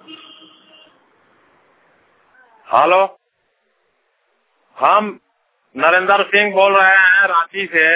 Hello, हम नरेंद्र सिंह बोल रहे हैं रांची से।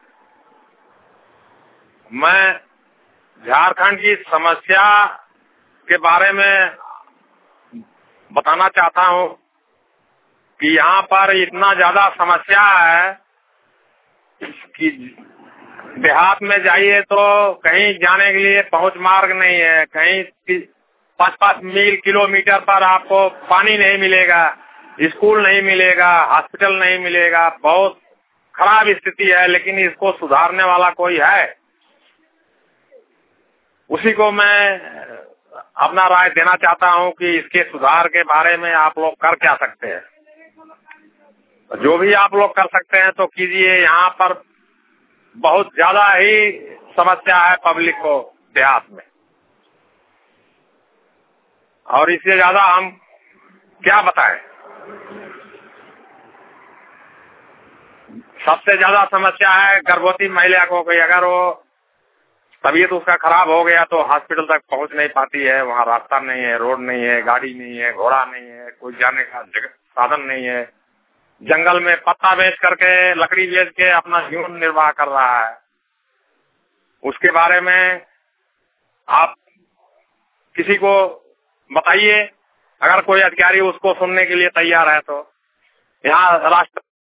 मैं झारखंड की समस्या के बारे में बताना चाहता हूँ कि यहाँ पर इतना ज्यादा समस्या है कि देहात में जाइए तो कहीं जाने के लिए पहुंच मार्ग नहीं है। कहीं 5-5 मील किलोमीटर पर आपको पानी नहीं मिलेगा, स्कूल नहीं मिलेगा, हॉस्पिटल नहीं मिलेगा। बहुत खराब स्थिति है, लेकिन इसको सुधारने वाला कोई है? उसी को मैं अपना राय देना चाहता हूं कि इसके सुधार के बारे में आप लोग कर क्या सकते हैं। जो भी आप लोग कर सकते हैं तो कीजिए। यहाँ पर बहुत ज्यादा ही समस्या है पब्लिक को देहात में, और इससे ज्यादा हम क्या बताएं। सबसे ज्यादा समस्या है गर्भवती महिला को कि अगर वो तबीयत उसका खराब हो गया तो हॉस्पिटल तक पहुंच नहीं पाती है। वहाँ रास्ता नहीं है, रोड नहीं है, गाड़ी नहीं है, घोड़ा नहीं है, कोई जाने का साधन नहीं है। जंगल में पत्ता बेच करके, लकड़ी बेच के अपना जीवन निर्वाह कर रहा है। उसके बारे में आप किसी को बताइए, अगर कोई अधिकारी उसको सुनने के लिए तैयार है तो। यहाँ राष्ट्र